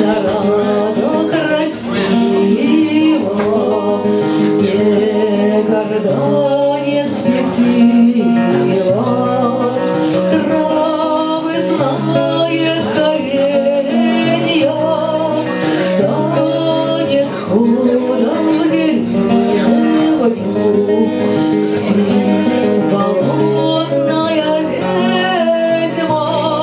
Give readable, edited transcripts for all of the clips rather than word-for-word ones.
рада красиво, где горда не спесила, травы знает коренья, тонет худо в деревню, спит болотная ведьма,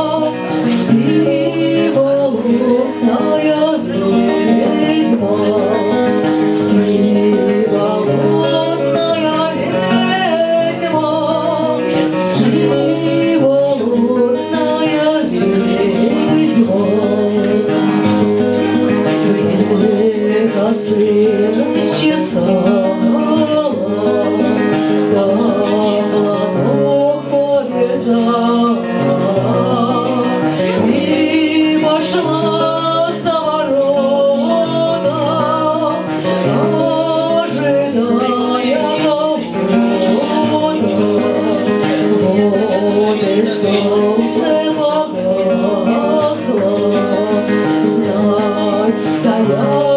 спи, болотная ведьма, спи, болотная ведьма, спи, болотная ведьма. Длинные косы расчесала, да платок повязала и пошла за ворота, ожидая кого-то. Вот и солнце погасло, знать стояла